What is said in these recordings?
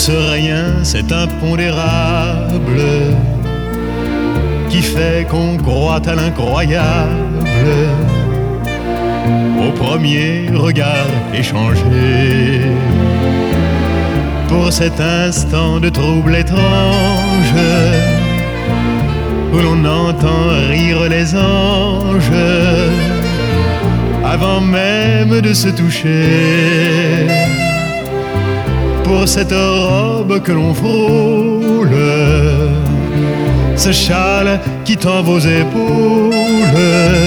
ce rien, cet impondérable qui fait qu'on croit à l'incroyable au premier regard échangé. Pour cet instant de trouble étrange où l'on entend rire les anges avant même de se toucher. Pour cette robe que l'on frôle, ce châle qui tend vos épaules,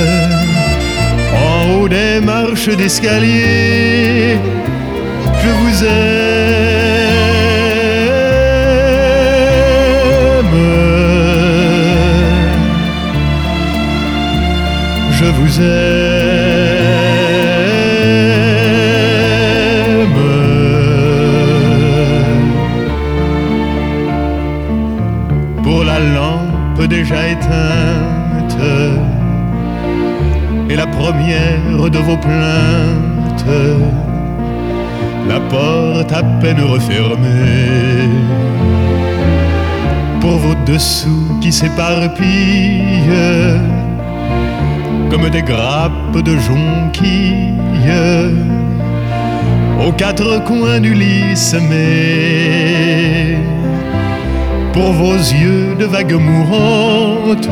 en haut des marches d'escalier, je vous aime, je vous aime. Pour la lampe déjà éteinte et la première de vos plaintes, la porte à peine refermée, pour vos dessous qui s'éparpillent comme des grappes de jonquilles aux quatre coins du lit semé, pour vos yeux de vagues mourantes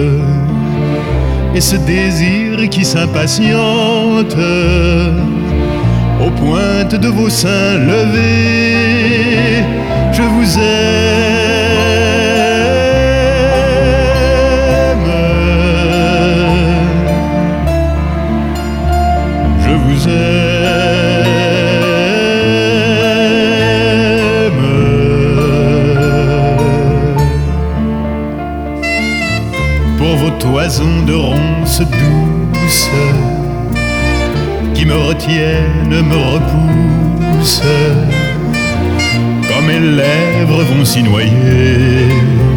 et ce désir qui s'impatiente aux pointes de vos seins levés. Je vous aime, je vous aime. Pour vos toisons de ronces douces qui me retiennent, me repoussent, quand mes lèvres vont s'y noyer.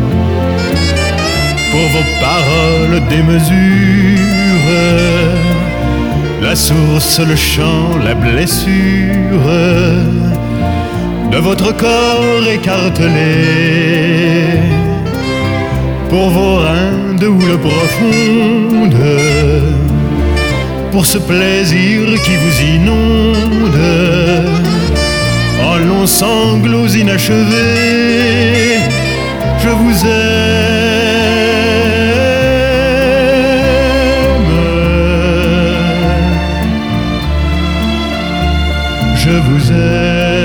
Pour vos paroles démesures, la source, le chant, la blessure de votre corps écartelé. Pour vos reins de houle profonde, pour ce plaisir qui vous inonde en longs sanglots inachevés, je vous aime, je vous aime.